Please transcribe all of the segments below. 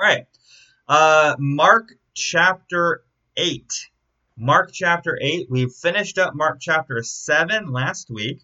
right. Mark chapter 8. Mark chapter 8. We finished up Mark chapter 7 last week.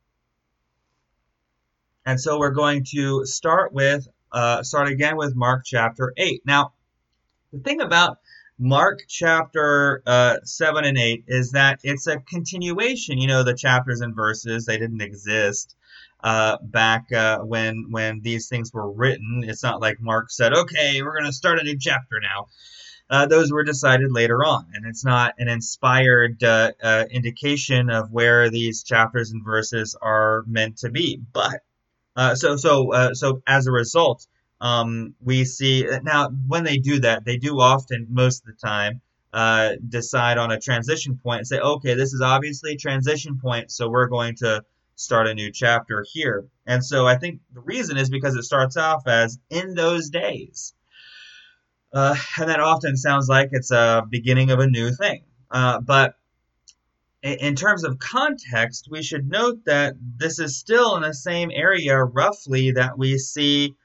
And so we're going to start again with Mark chapter 8. Now, the thing about Mark chapter 7 and 8 is that it's a continuation. You know, the chapters and verses, they didn't exist back when these things were written. It's not like Mark said, okay, we're going to start a new chapter now. Those were decided later on, and it's not an inspired indication of where these chapters and verses are meant to be. But so as a result, we see now when they do that, they do often, most of the time, decide on a transition point and say, okay, this is obviously a transition point, so we're going to start a new chapter here. And so I think the reason is because it starts off as in those days. And that often sounds like it's a beginning of a new thing. But in terms of context, we should note that this is still in the same area roughly that we see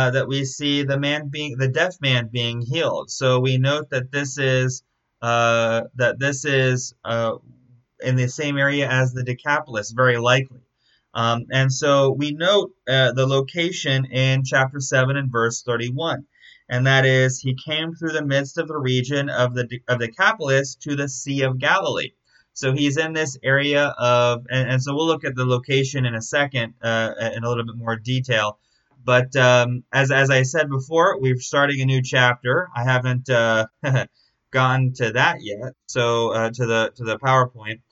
the deaf man being healed. So we note that this is in the same area as the Decapolis, very likely. And so we note the location in chapter 7 and verse 31. And that is, he came through the midst of the region of the Decapolis to the Sea of Galilee. So he's in this area of, and so we'll look at the location in a second in a little bit more detail. But as I said before, we're starting a new chapter. I haven't gotten to that yet. So to the PowerPoint.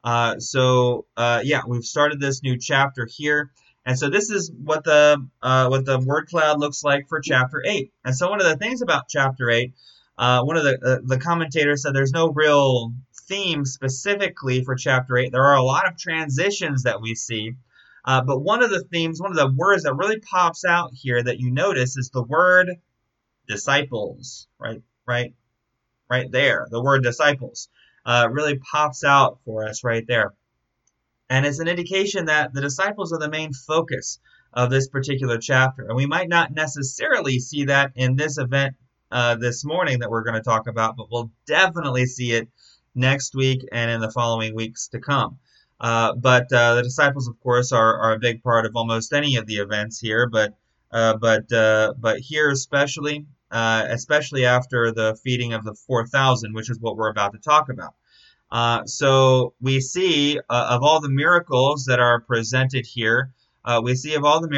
We've started this new chapter here. And so this is what the word cloud looks like for chapter 8. And so one of the things about chapter 8, one of the commentators said there's no real theme specifically for chapter 8. There are a lot of transitions that we see. But one of the themes, one of the words that really pops out here that you notice is the word disciples, right there. The word disciples really pops out for us right there. And it's an indication that the disciples are the main focus of this particular chapter. And we might not necessarily see that in this event this morning that we're going to talk about, but we'll definitely see it next week and in the following weeks to come. But the disciples, of course, are a big part of almost any of the events here, but here especially after the feeding of the 4,000, which is what we're about to talk about. So we see of all the miracles that are presented here, we see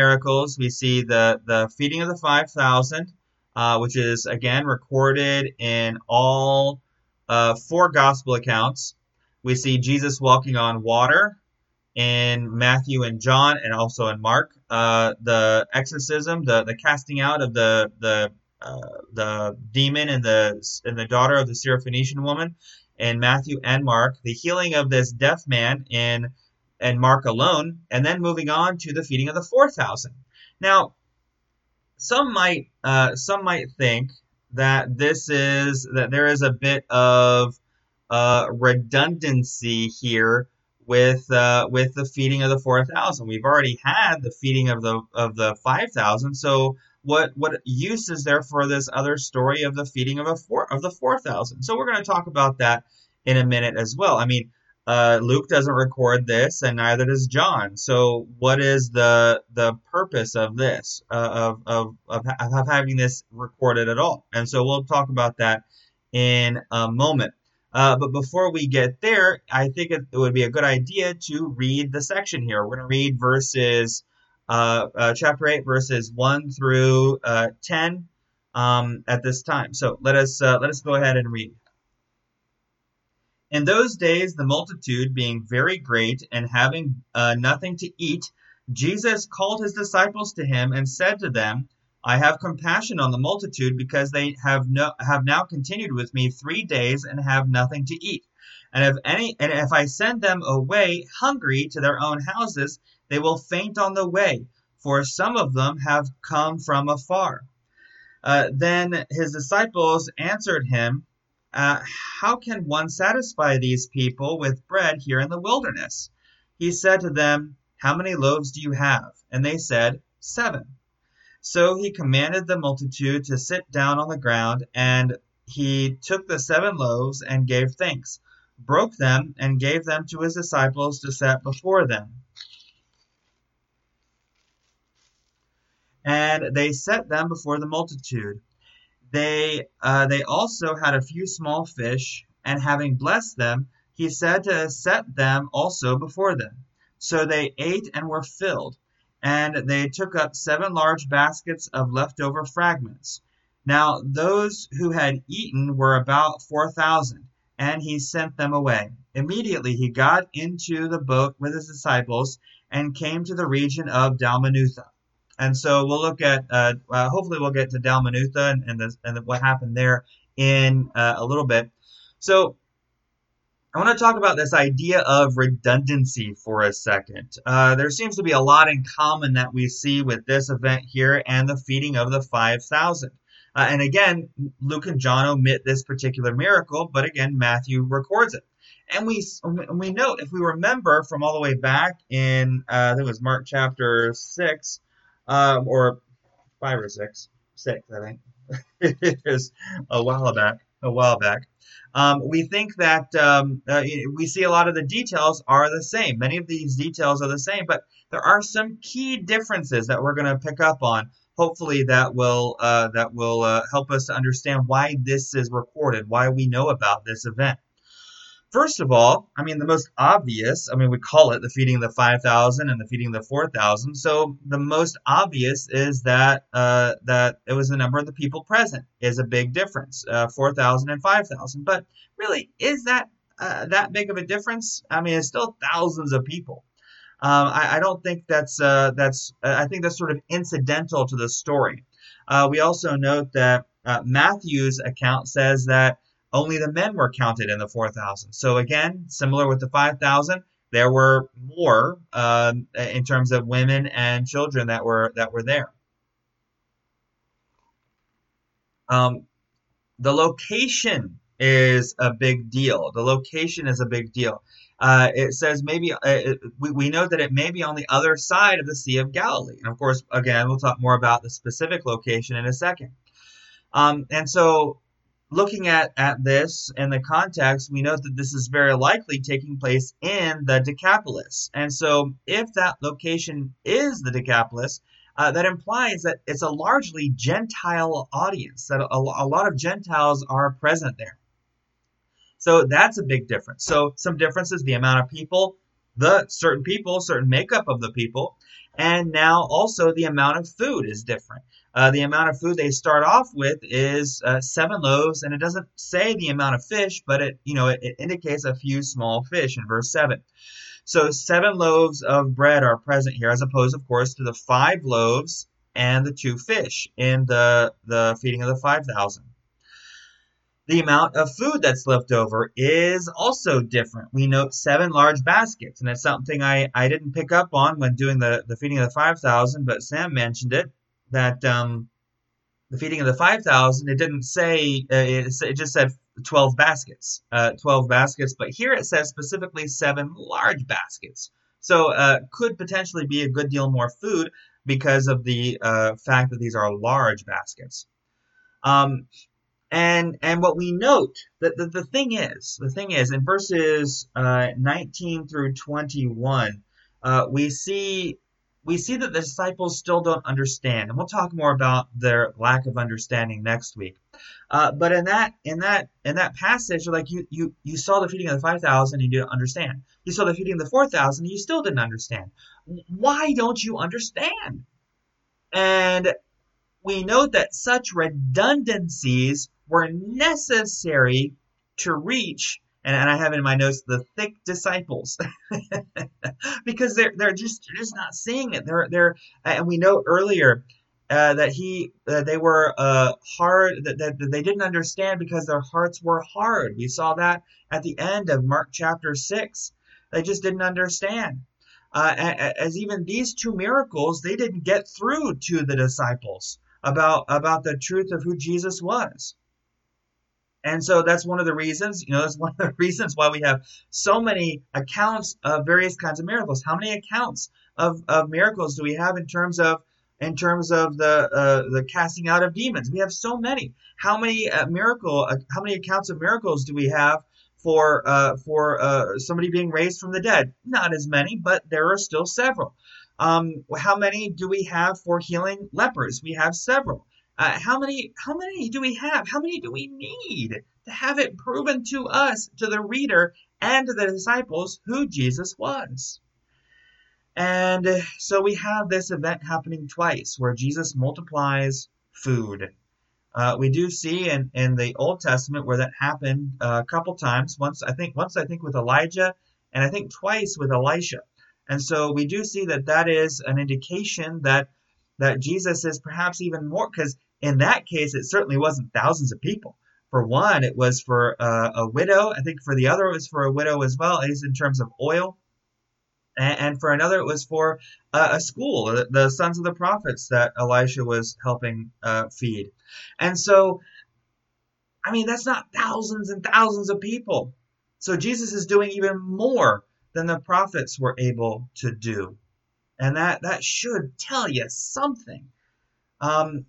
the feeding of the 5,000, which is again recorded in all 4 gospel accounts. We see Jesus walking on water in Matthew and John, and also in Mark. The exorcism, the casting out of the demon and the daughter of the Syrophoenician woman in Matthew and Mark. The healing of this deaf man in Mark alone, and then moving on to the feeding of the 4,000. Now, some might think that there is a bit of redundancy here with the feeding of the 4,000. We've already had the feeding of the 5,000. So what use is there for this other story of the feeding of the 4,000? So we're going to talk about that in a minute as well. I mean, Luke doesn't record this, and neither does John. So what is the purpose of this, of having this recorded at all? And so we'll talk about that in a moment. But before we get there, I think it would be a good idea to read the section here. We're going to read chapter 8, verses 1 through 10 at this time. So let us go ahead and read. In those days, the multitude being very great and having nothing to eat, Jesus called his disciples to him and said to them, I have compassion on the multitude because they have now continued with me 3 days and have nothing to eat. And if I send them away hungry to their own houses, they will faint on the way, for some of them have come from afar. Then his disciples answered him, how can one satisfy these people with bread here in the wilderness? He said to them, how many loaves do you have? And they said, 7. So he commanded the multitude to sit down on the ground, and he took the 7 loaves and gave thanks, broke them, and gave them to his disciples to set before them. And they set them before the multitude. They also had a few small fish, and having blessed them, he said to set them also before them. So they ate and were filled, and they took up 7 large baskets of leftover fragments. Now those who had eaten were about 4,000, and he sent them away. Immediately he got into the boat with his disciples and came to the region of Dalmanutha. And so we'll look at, hopefully we'll get to Dalmanutha and what happened there in a little bit. So I want to talk about this idea of redundancy for a second. There seems to be a lot in common that we see with this event here and the feeding of the 5,000. And again, Luke and John omit this particular miracle, but again, Matthew records it. And we note, if we remember from all the way back in, I think it was Mark chapter 6, or 5 or 6, I think. It was a while back. We think that we see a lot of the details are the same. Many of these details are the same, but there are some key differences that we're going to pick up on. Hopefully that will help us to understand why this is recorded, why we know about this event. First of all, the most obvious, we call it the feeding of the 5,000 and the feeding of the 4,000. So the most obvious is that it was the number of the people present is a big difference, 4,000 and 5,000. But really, is that big of a difference? It's still thousands of people. I don't think that's I think that's sort of incidental to the story. We also note that Matthew's account says that only the men were counted in the 4,000. So again, similar with the 5,000, there were more in terms of women and children that were there. The location is a big deal. It says maybe we know that it may be on the other side of the Sea of Galilee. And of course, again, we'll talk more about the specific location in a second. And so looking at this in the context, we note that this is very likely taking place in the Decapolis. And so if that location is the Decapolis, that implies that it's a largely Gentile audience, that a lot of Gentiles are present there. So that's a big difference. So some differences, the amount of people, certain makeup of the people, and now also the amount of food is different. The amount of food they start off with is 7 loaves, and it doesn't say the amount of fish, but it indicates a few small fish in verse 7. So 7 loaves of bread are present here, as opposed, of course, to the 5 loaves and the 2 fish in the feeding of the 5,000. The amount of food that's left over is also different. We note 7 large baskets, and it's something I didn't pick up on when doing the feeding of the 5,000, but Sam mentioned it, that the feeding of the 5,000, it didn't say, it just said 12 baskets, but here it says specifically 7 large baskets. So could potentially be a good deal more food because of the fact that these are large baskets. And what we note, that the thing is in verses 19 through 21, we see that the disciples still don't understand, and we'll talk more about their lack of understanding next week. But in that passage, like you saw the feeding of the 5,000, and you didn't understand. You saw the feeding of the 4,000, and you still didn't understand. Why don't you understand? And we note that such redundancies were necessary to reach, and I have in my notes, the thick disciples, because they're just not seeing it. And we know earlier that they were hard, that they didn't understand because their hearts were hard. We saw that at the end of Mark chapter 6. They just didn't understand. As even these 2 miracles, they didn't get through to the disciples about the truth of who Jesus was. And so that's one of the reasons, why we have so many accounts of various kinds of miracles. How many accounts of miracles do we have in terms of in terms of the casting out of demons. We have so many. How many how many accounts of miracles do we have for somebody being raised from the dead? Not as many, but there are still several. How many do we have for healing lepers? We have several. How many do we have? How many do we need to have it proven to us, to the reader, and to the disciples who Jesus was? And so we have this event happening twice where Jesus multiplies food. We do see in the Old Testament where that happened a couple times. Once I think with Elijah, and I think twice with Elisha. And so we do see that is an indication that Jesus is perhaps even more, because in that case it certainly wasn't thousands of people. For one, it was for a widow. I think for the other it was for a widow as well, at least in terms of oil. And for another, it was for a school, the sons of the prophets that Elisha was helping feed. And so, I mean, that's not thousands and thousands of people. So Jesus is doing even more than the prophets were able to do. And that should tell you something. The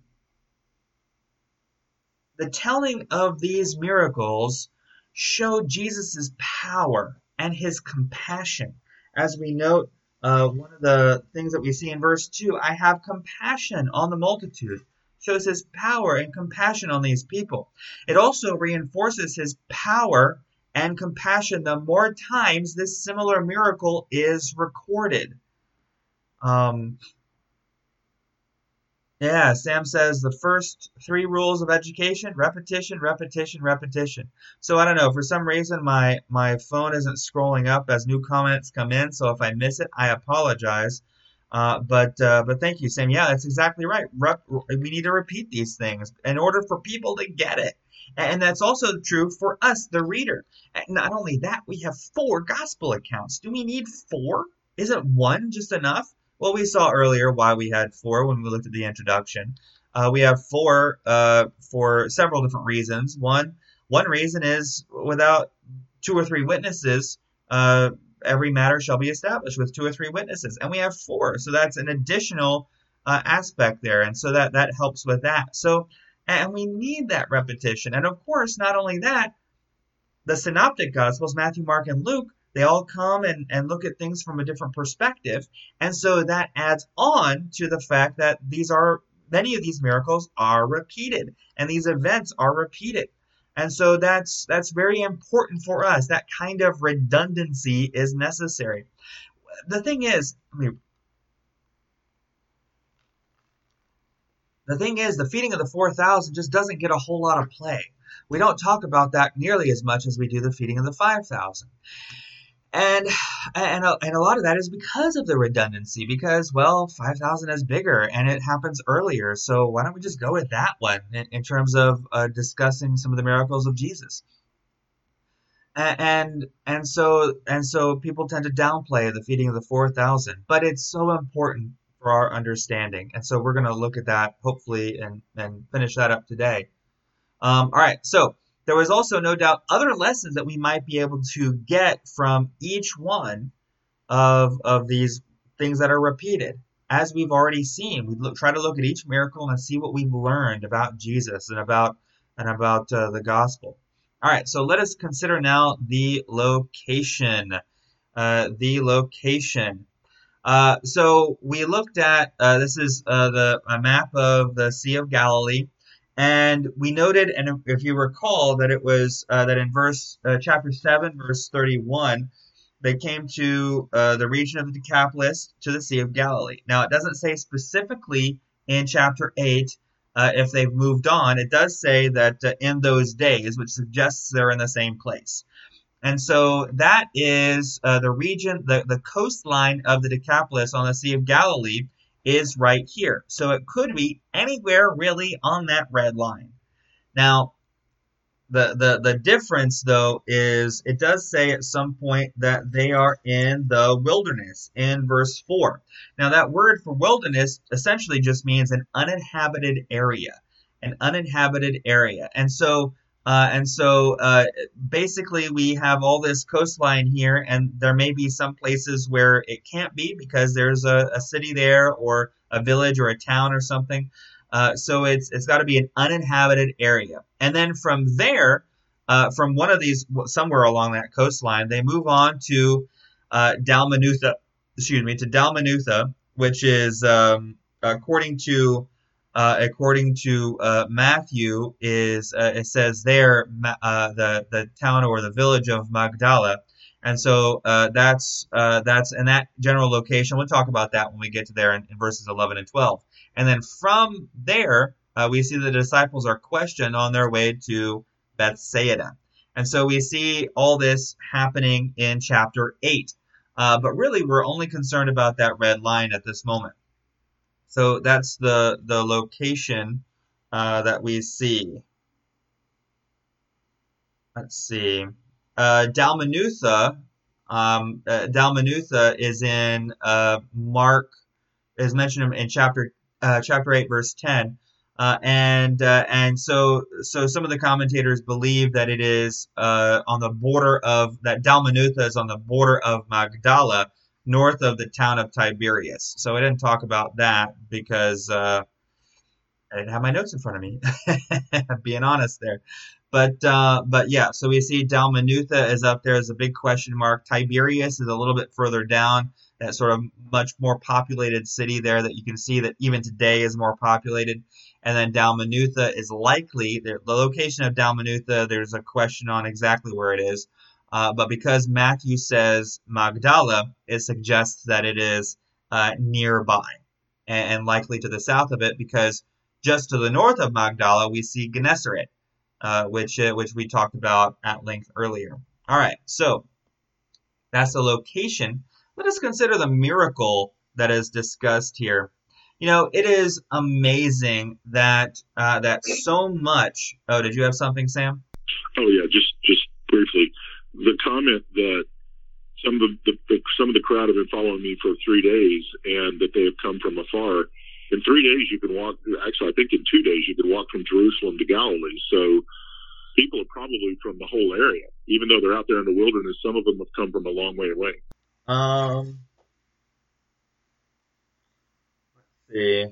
telling of these miracles showed Jesus' power and his compassion. As we note, one of the things that we see in verse 2, I have compassion on the multitude, shows his power and compassion on these people. It also reinforces his power and compassion the more times this similar miracle is recorded. Yeah, Sam says the first 3 rules of education: repetition, repetition, repetition. So I don't know, for some reason my phone isn't scrolling up as new comments come in, so if I miss it, I apologize. But thank you, Sam. Yeah, that's exactly right. We need to repeat these things in order for people to get it. And that's also true for us, the reader. And not only that, we have 4 gospel accounts. Do we need 4? Isn't 1 just enough? Well, we saw earlier why we had 4 when we looked at the introduction. We have 4 for several different reasons. One reason is without 2 or 3 witnesses, every matter shall be established with 2 or 3 witnesses. And we have 4, so that's an additional aspect there. And so that helps with that. So, and we need that repetition. And of course, not only that, the synoptic gospels, Matthew, Mark, and Luke, they all come and look at things from a different perspective. And so that adds on to the fact that many of these miracles are repeated and these events are repeated. And so that's very important for us. That kind of redundancy is necessary. The thing is, the feeding of the 4,000 just doesn't get a whole lot of play. We don't talk about that nearly as much as we do the feeding of the 5,000. And a lot of that is because of the redundancy, because, well, 5,000 is bigger and it happens earlier. So why don't we just go with that one in terms of discussing some of the miracles of Jesus? And so people tend to downplay the feeding of the 4,000, but it's so important for our understanding. And so we're going to look at that hopefully and finish that up today. All right, so there was also no doubt other lessons that we might be able to get from each one of these things that are repeated. As we've already seen, we try to look at each miracle and see what we've learned about Jesus and about the gospel. All right, so let us consider now the location. So we looked at this is a map of the Sea of Galilee. And we noted, and if you recall, that it was that in chapter 7, verse 31, they came to the region of the Decapolis, to the Sea of Galilee. Now, it doesn't say specifically in chapter 8 if they've moved on. It does say that in those days, which suggests they're in the same place. And so that is the region, the coastline of the Decapolis on the Sea of Galilee is right here. So it could be anywhere really on that red line. Now, the difference, though, is it does say at some point that they are in the wilderness in verse 4. Now, that word for wilderness essentially just means an uninhabited area. An uninhabited area. And so And so basically, we have all this coastline here, and there may be some places where it can't be because there's a city there, or a village, or a town, or something. So it's got to be an uninhabited area. And then from there, from one of these, somewhere along that coastline, they move on to Dalmanutha. Excuse me, to Dalmanutha, which is according to Matthew, is it says there the town or the village of Magdala, and so that's in that general location. We'll talk about that when we get to there in verses 11 and 12. And then from there, we see the disciples are questioned on their way to Bethsaida, and so we see all this happening in chapter 8. But really, we're only concerned about that red line at this moment. So that's the location that we see. Let's see. Dalmanutha. Dalmanutha is in Mark, is mentioned in chapter 8, verse 10. And so some of the commentators believe that it is on the border of, that Dalmanutha is on the border of Magdala, north of the town of Tiberias. So I didn't talk about that because I didn't have my notes in front of me. Being honest there. But yeah, so we see Dalmanutha is up there as a big question mark. Tiberias is a little bit further down, that sort of much more populated city there that you can see that even today is more populated. And then Dalmanutha is likely, the location of Dalmanutha, there's a question on exactly where it is. But because Matthew says Magdala, it suggests that it is nearby and likely to the south of it, because just to the north of Magdala, we see Gennesaret, which we talked about at length earlier. All right, so that's the location. Let us consider the miracle that is discussed here. You know, it is amazing that that so much. Oh, did you have something, Sam? Oh yeah, just briefly. The comment that some of the crowd have been following me for 3 days, and that they have come from afar. In 3 days, you can walk. Actually, I think in 2 days you can walk from Jerusalem to Galilee. So people are probably from the whole area, even though they're out there in the wilderness. Some of them have come from a long way away. Let's see.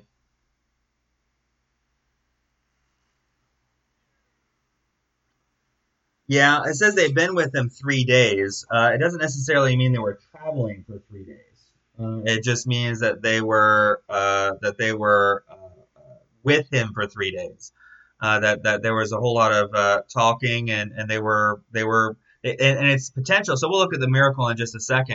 Yeah, it says they've been with him 3 days. It doesn't necessarily mean they were traveling for 3 days. It just means that they were with him for 3 days. That there was a whole lot of talking, and they were and its potential. So we'll look at the miracle in just a second,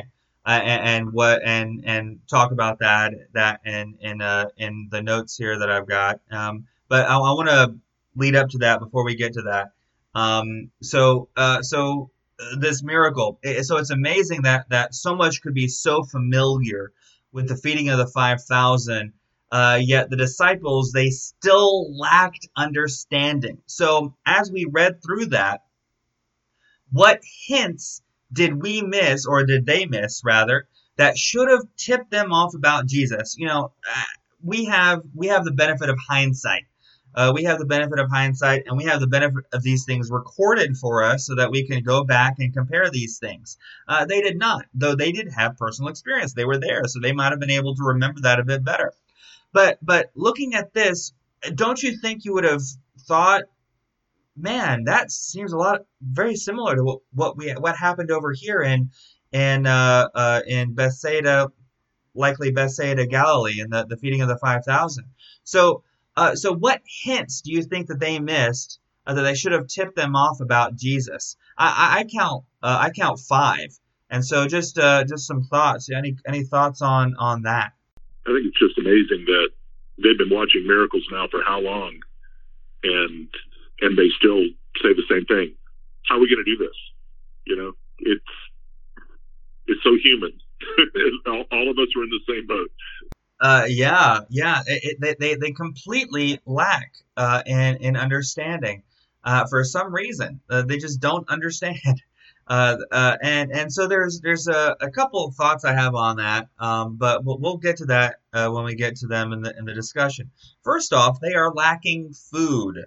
and talk about that in the notes here that I've got. But I want to lead up to that before we get to that. So this miracle. So it's amazing that so much could be so familiar with the feeding of the 5,000. Yet the disciples, they still lacked understanding. So as we read through that, what hints did we miss, or did they miss rather, that should have tipped them off about Jesus? You know, we have the benefit of hindsight. We have the benefit of hindsight, and we have the benefit of these things recorded for us so that we can go back and compare these things. They did not, though they did have personal experience. They were there, so they might have been able to remember that a bit better. But looking at this, don't you think you would have thought, man, that seems very similar to what happened over here in Bethsaida, likely Bethsaida, Galilee, in the feeding of the 5,000. So what hints do you think that they missed that they should have tipped them off about Jesus? I count 5, and so just some thoughts. Any thoughts on that? I think it's just amazing that they've been watching miracles now for how long, and they still say the same thing. How are we going to do this? You know, it's so human. All of us are in the same boat. Yeah. They completely lack in understanding for some reason. They just don't understand. And so there's a couple of thoughts I have on that, but we'll get to that when we get to them in the discussion. First off, they are lacking food.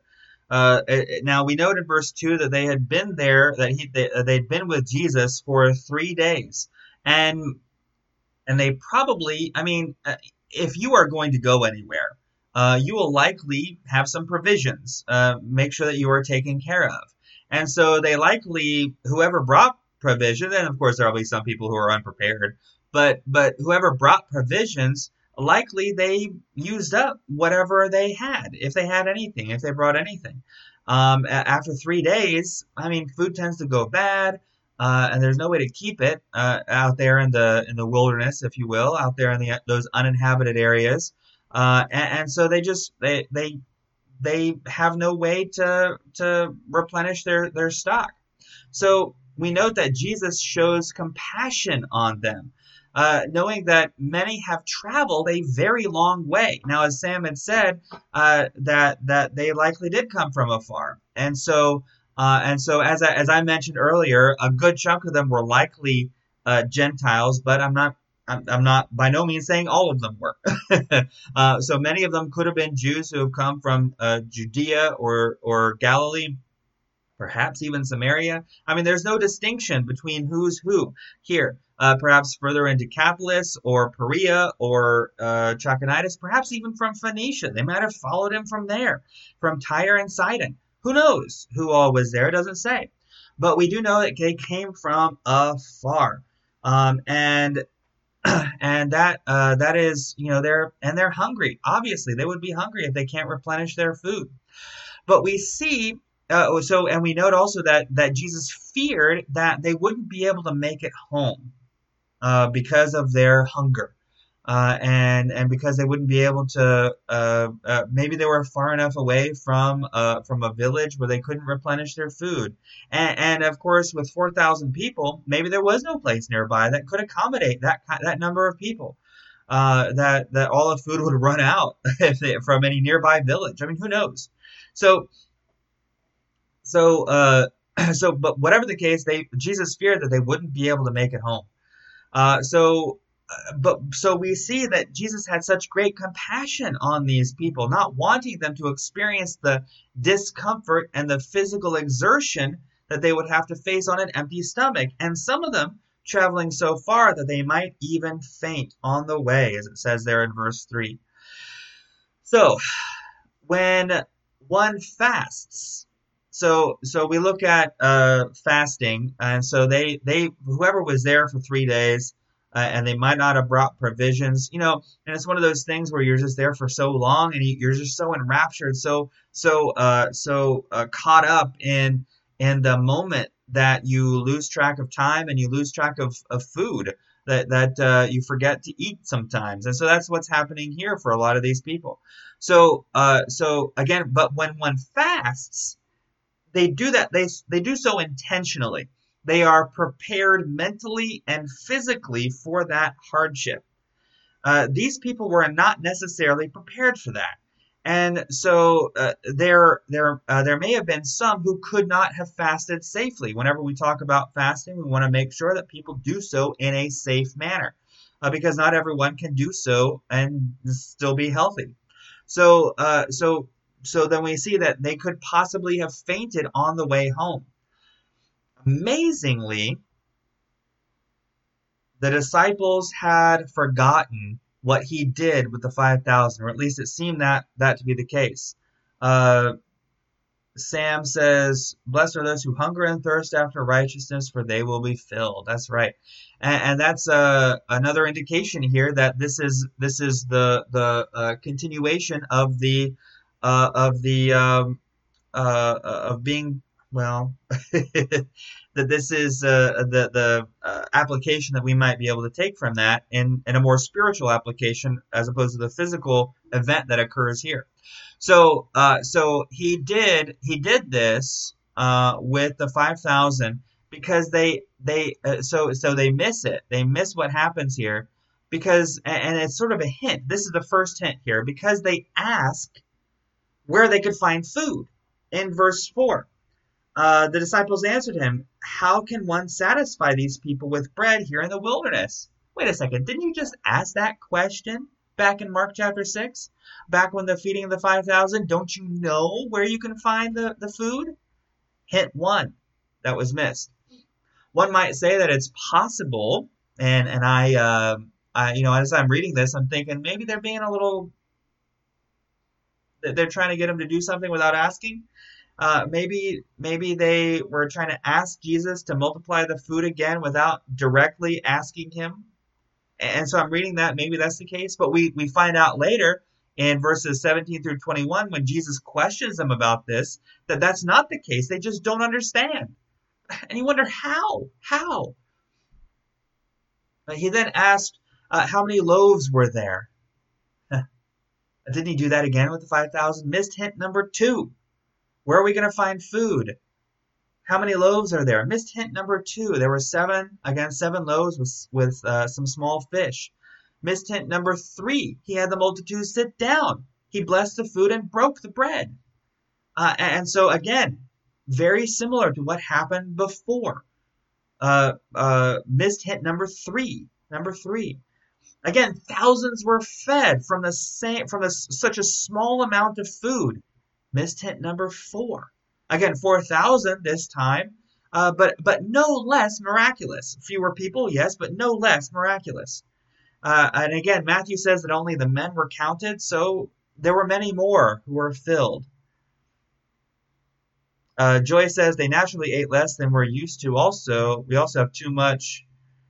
Now we note in verse 2 that they had been there, that they'd been with Jesus for 3 days. And they probably, I mean, if you are going to go anywhere, you will likely have some provisions. Make sure that you are taken care of. And so they likely, whoever brought provision, and of course there will be some people who are unprepared, but whoever brought provisions, likely they used up whatever they had, if they had anything, if they brought anything. After 3 days, I mean, food tends to go bad. And there's no way to keep it out there in the wilderness, if you will, out there in those uninhabited areas, and so they have no way to replenish their stock. So we note that Jesus shows compassion on them, knowing that many have traveled a very long way. Now, as Sam had said, that they likely did come from afar, and so as I mentioned earlier, a good chunk of them were likely Gentiles, but I'm not by no means saying all of them were. So many of them could have been Jews who have come from Judea or Galilee, perhaps even Samaria. I mean, there's no distinction between who's who here. Perhaps further into Decapolis or Perea or Trachonitis, perhaps even from Phoenicia. They might have followed him from there, from Tyre and Sidon. Who knows who all was there? It doesn't say. But we do know that they came from afar. And that is, they're hungry. Obviously, they would be hungry if they can't replenish their food. But we see, and we note also that Jesus feared that they wouldn't be able to make it home because of their hunger. And because they wouldn't be able to, maybe they were far enough away from a village where they couldn't replenish their food, and of course with 4,000 people, maybe there was no place nearby that could accommodate that number of people, that all the food would run out from any nearby village. I mean, who knows? So, but whatever the case, Jesus feared that they wouldn't be able to make it home. So we see that Jesus had such great compassion on these people, not wanting them to experience the discomfort and the physical exertion that they would have to face on an empty stomach, and some of them traveling so far that they might even faint on the way, as it says there in verse 3. So, when one fasts, so we look at fasting, and so they whoever was there for 3 days, and they might not have brought provisions, and it's one of those things where you're just there for so long, and you're just so enraptured, so caught up in the moment that you lose track of time and you lose track of food, that you forget to eat sometimes, and so that's what's happening here for a lot of these people. So again, but when one fasts, they do that. They do so intentionally. They are prepared mentally and physically for that hardship. These people were not necessarily prepared for that. And so there may have been some who could not have fasted safely. Whenever we talk about fasting, we want to make sure that people do so in a safe manner, because not everyone can do so and still be healthy. So then we see that they could possibly have fainted on the way home. Amazingly, the disciples had forgotten what he did with the 5,000, or at least it seemed that to be the case. Sam says, "Blessed are those who hunger and thirst after righteousness, for they will be filled." That's right, and that's another indication here that this is the continuation of being. Well, that this is the application that we might be able to take from that in a more spiritual application, as opposed to the physical event that occurs here. So he did this with the 5,000 because they miss it. They miss what happens here because, and it's sort of a hint. This is the first hint here, because they ask where they could find food in verse 4. The disciples answered him, "How can one satisfy these people with bread here in the wilderness?" Wait a second, didn't you just ask that question? back in Mark chapter 6? Back when the feeding of the 5,000? Don't you know where you can find the food? Hint 1 that was missed. One might say that it's possible, and I as I'm reading this, I'm thinking maybe they're being a little, they're trying to get him to do something without asking. Maybe they were trying to ask Jesus to multiply the food again without directly asking him. And so I'm reading that maybe that's the case. But we find out later in verses 17 through 21 when Jesus questions them about this, that that's not the case. They just don't understand. And you wonder how? How? He then asked how many loaves were there. Didn't he do that again with the 5,000? Missed hint number 2. Where are we going to find food? How many loaves are there? Missed hint number 2. There were 7 loaves with some small fish. Missed hint number 3. He had the multitude sit down. He blessed the food and broke the bread. And so again, very similar to what happened before. Missed hint number 3. Number 3. Again, thousands were fed from such a small amount of food. Missed hint number 4. Again, 4,000 this time, but no less miraculous. Fewer people, yes, but no less miraculous. And again, Matthew says that only the men were counted, so there were many more who were filled. Joy says they naturally ate less than we're used to. We also have too much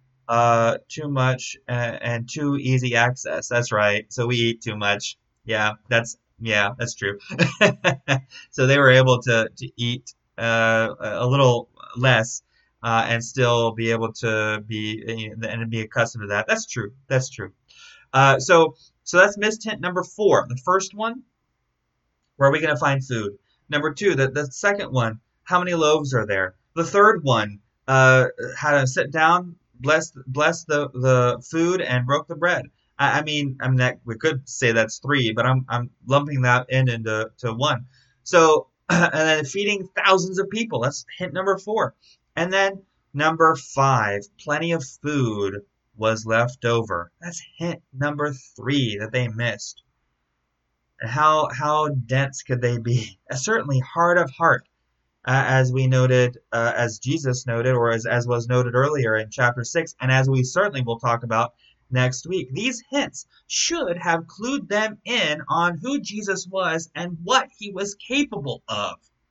and too easy access. That's right. So we eat too much. Yeah, that's true. So they were able to eat a little less and still be able to be accustomed to that. That's true. So that's missed hint number 4. The first one, where are we going to find food? Number 2, the second one, how many loaves are there? The third one, how to sit down, bless the food and broke the bread. I mean that we could say that's 3, but I'm lumping that into 1. So and then feeding thousands of people. That's hint number 4. And then number 5, plenty of food was left over. That's hint number 3 that they missed. And how dense could they be? Certainly hard of heart, as we noted, as Jesus noted, or as was noted earlier in chapter 6, and as we certainly will talk about next week. These hints should have clued them in on who Jesus was and what he was capable of.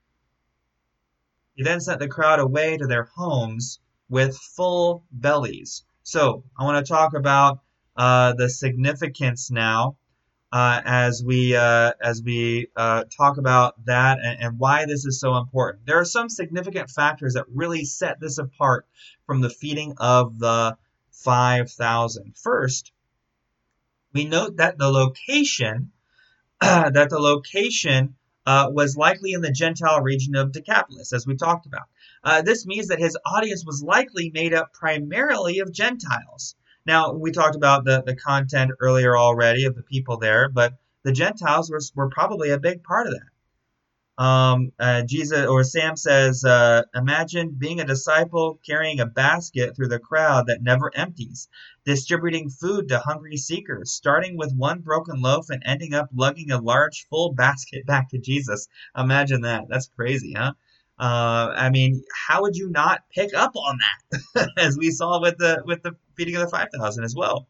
He then sent the crowd away to their homes with full bellies. So I want to talk about the significance now as we talk about that and why this is so important. There are some significant factors that really set this apart from the feeding of the 5,000. First, we note that the location was likely in the Gentile region of Decapolis, as we talked about. This means that his audience was likely made up primarily of Gentiles. Now, we talked about the content earlier already of the people there, but the Gentiles were probably a big part of that. Sam says, imagine being a disciple carrying a basket through the crowd that never empties, distributing food to hungry seekers, starting with one broken loaf and ending up lugging a large full basket back to Jesus. Imagine that. That's crazy, huh? I mean, how would you not pick up on that? As we saw with the feeding of the 5,000 as well.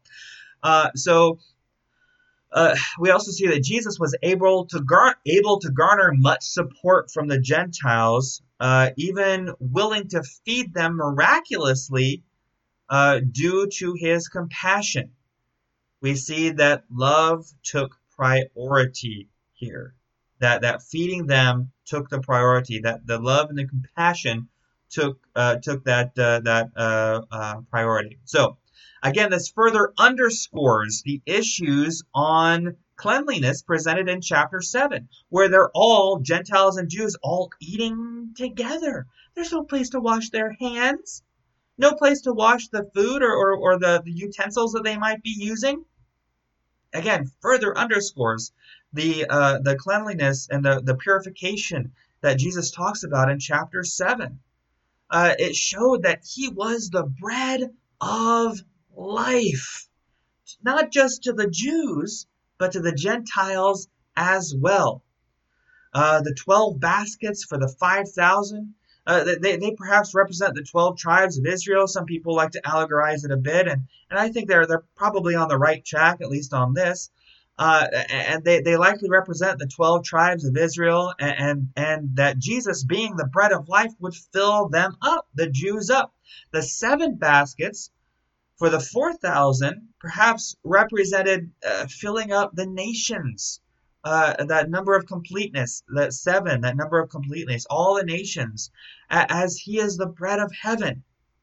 We also see that Jesus was able to garner much support from the Gentiles, even willing to feed them miraculously due to his compassion. We see that love took priority here, that feeding them took the priority, that the love and the compassion took that priority. So, again, this further underscores the issues on cleanliness presented in chapter 7, where they're all, Gentiles and Jews, all eating together. There's no place to wash their hands, no place to wash the food or the utensils that they might be using. Again, further underscores the cleanliness and the purification that Jesus talks about in chapter 7. It showed that he was the bread of life. not just to the Jews, but to the Gentiles as well. The 12 baskets for the 5,000, they perhaps represent the 12 tribes of Israel. Some people like to allegorize it a bit, and I think they're probably on the right track, at least on this. And they likely represent the 12 tribes of Israel, and that Jesus, being the bread of life, would fill them up, the Jews up. The 7 baskets for the 4,000 perhaps represented filling up the nations. That number of completeness, that 7, that number of completeness, all the nations, as he is the bread of heaven.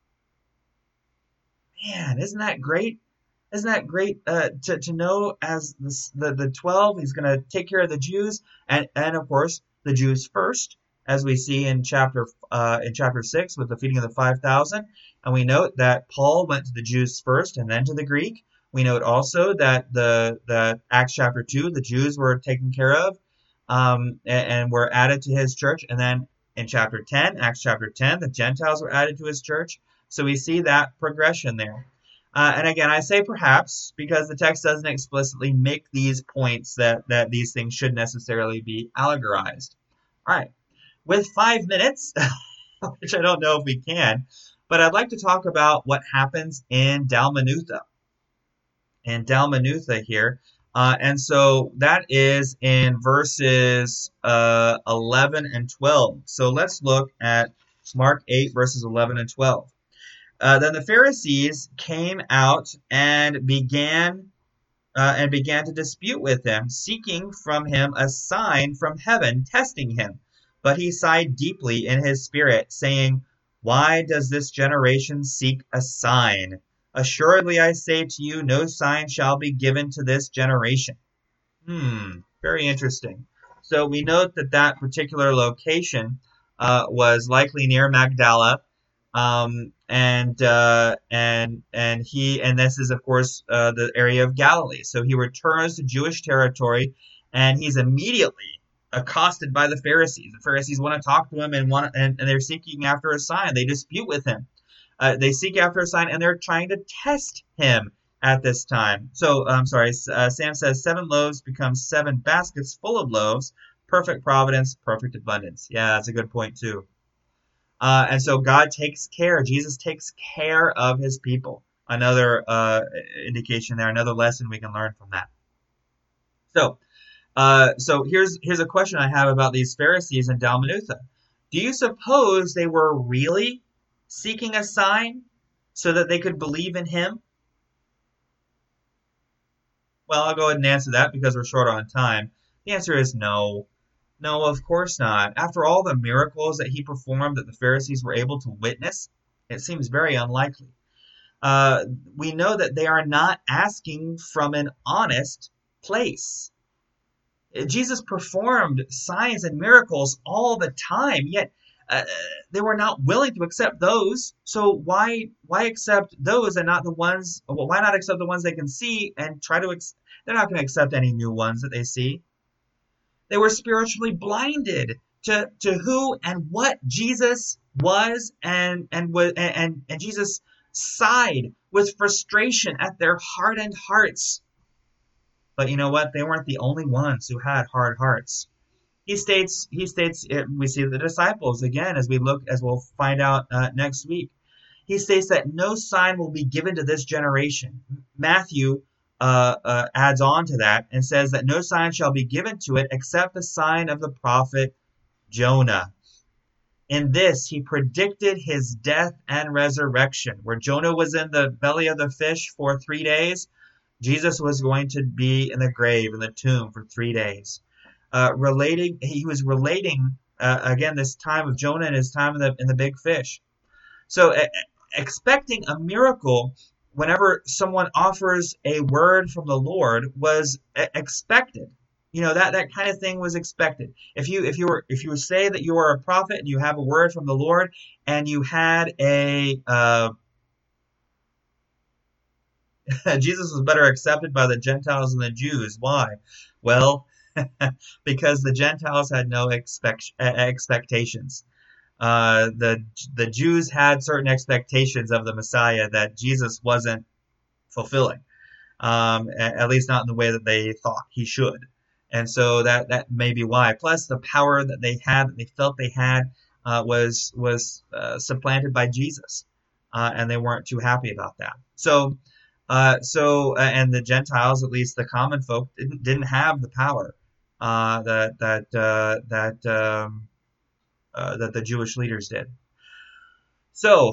Man, isn't that great? Isn't that great to know as the 12, he's going to take care of the Jews, and of course the Jews first, as we see in chapter 6 with the feeding of the 5,000. And we note that Paul went to the Jews first and then to the Greek. We note also that the Acts chapter 2, the Jews were taken care of and were added to his church. And then in chapter 10, Acts chapter 10, the Gentiles were added to his church. So we see that progression there. And again, I say perhaps because the text doesn't explicitly make these points that these things should necessarily be allegorized. All right. With 5 minutes, which I don't know if we can, but I'd like to talk about what happens in Dalmanutha. And Dalmanutha here. And so that is in verses 11 and 12. So let's look at Mark 8, verses 11 and 12. Then the Pharisees came out and began to dispute with him, seeking from him a sign from heaven, testing him. But he sighed deeply in his spirit, saying, "Why does this generation seek a sign? Assuredly, I say to you, no sign shall be given to this generation." Very interesting. So we note that particular location was likely near Magdala, and this is of course the area of Galilee. So he returns to Jewish territory, and he's immediately accosted by the Pharisees. The Pharisees want to talk to him and they're seeking after a sign. They dispute with him. They seek after a sign, and they're trying to test him at this time. So, Sam says 7 loaves becomes 7 baskets full of loaves. Perfect providence, perfect abundance. Yeah, that's a good point too. And so God takes care. Jesus takes care of his people. Another indication there, another lesson we can learn from that. So here's a question I have about these Pharisees in Dalmanutha. Do you suppose they were really seeking a sign so that they could believe in him? Well, I'll go ahead and answer that because we're short on time. The answer is no. No, of course not. After all the miracles that he performed that the Pharisees were able to witness, it seems very unlikely. We know that they are not asking from an honest place. Jesus performed signs and miracles all the time, yet they were not willing to accept those. So why accept those and not the ones? Well, why not accept the ones they can see and try to? They're not going to accept any new ones that they see. They were spiritually blinded to who and what Jesus was, and Jesus sighed with frustration at their hardened hearts. But you know what? They weren't the only ones who had hard hearts. He states, we see the disciples again as we'll find out next week. He states that no sign will be given to this generation. Matthew adds on to that and says that no sign shall be given to it except the sign of the prophet Jonah. In this, he predicted his death and resurrection. Where Jonah was in the belly of the fish for 3 days, Jesus was going to be in the grave, in the tomb, for 3 days. He was relating again this time of Jonah and his time in the big fish. So expecting a miracle whenever someone offers a word from the Lord was expected. You know, that kind of thing was expected. If you say that you are a prophet and you have a word from the Lord, and you had Jesus was better accepted by the Gentiles than the Jews. Why? Well, because the Gentiles had no expectations. The Jews had certain expectations of the Messiah that Jesus wasn't fulfilling. at least not in the way that they thought he should. And so that may be why. Plus, the power that they had, that they felt they had, was supplanted by Jesus, and they weren't too happy about that. So and the Gentiles, at least the common folk, didn't have the power that the Jewish leaders did. So,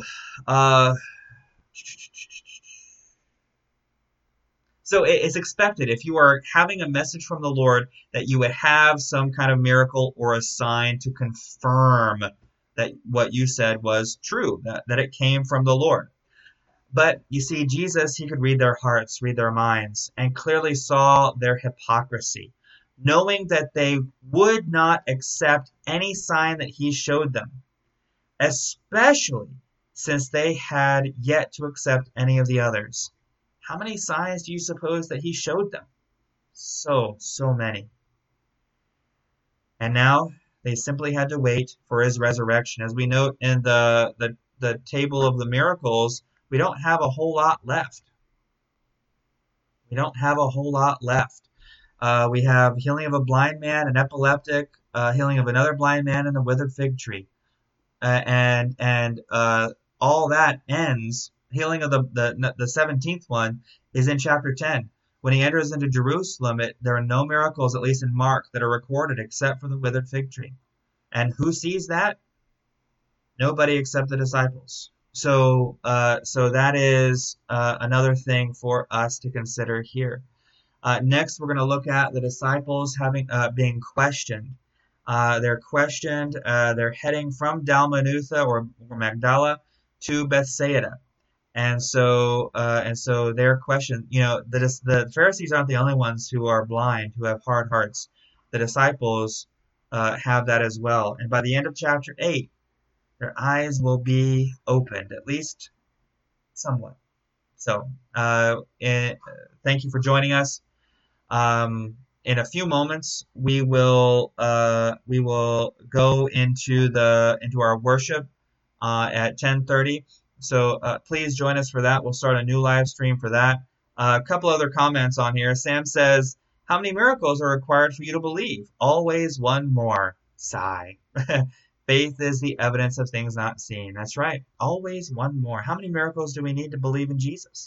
so it's expected, if you are having a message from the Lord, that you would have some kind of miracle or a sign to confirm that what you said was true, that it came from the Lord. But you see, Jesus, he could read their hearts, read their minds, and clearly saw their hypocrisy, knowing that they would not accept any sign that he showed them, especially since they had yet to accept any of the others. How many signs do you suppose that he showed them? So many. And now they simply had to wait for his resurrection. As we note in the table of the miracles, we don't have a whole lot left. We don't have a whole lot left. We have healing of a blind man, an epileptic, healing of another blind man, and a withered fig tree. And all that ends. Healing of the 17th one is in chapter 10. When he enters into Jerusalem, there are no miracles, at least in Mark, that are recorded except for the withered fig tree. And who sees that? Nobody except the disciples. So that is another thing for us to consider here. Next, we're going to look at the disciples being questioned. They're questioned. They're heading from Dalmanutha or Magdala to Bethsaida. And so their question, the Pharisees aren't the only ones who are blind, who have hard hearts. The disciples have that as well. And by the end of chapter 8, their eyes will be opened, at least somewhat. So thank you for joining us. In a few moments, we will go into our worship at 10:30. So please join us for that. We'll start a new live stream for that. A couple other comments on here. Sam says, how many miracles are required for you to believe? Always one more. Sigh. Faith is the evidence of things not seen. That's right. Always one more. How many miracles do we need to believe in Jesus?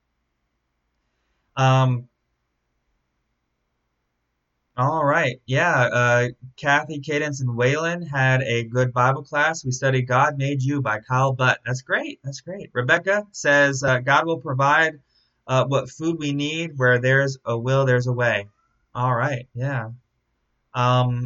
All right. Yeah. Kathy, Cadence, and Waylon had a good Bible class. We studied God Made You by Kyle Butt. That's great. That's great. Rebecca says God will provide what food we need. Where there's a will, there's a way. All right. Yeah. All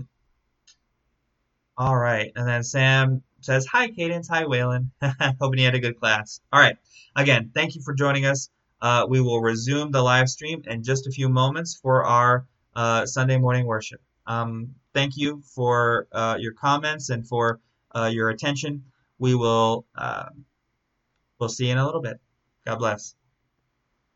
right. And then Sam says, hi, Cadence. Hi, Waylon. Hoping you had a good class. All right. Again, thank you for joining us. We will resume the live stream in just a few moments for our Sunday morning worship. Thank you for your comments and for your attention. We'll see you in a little bit. God bless.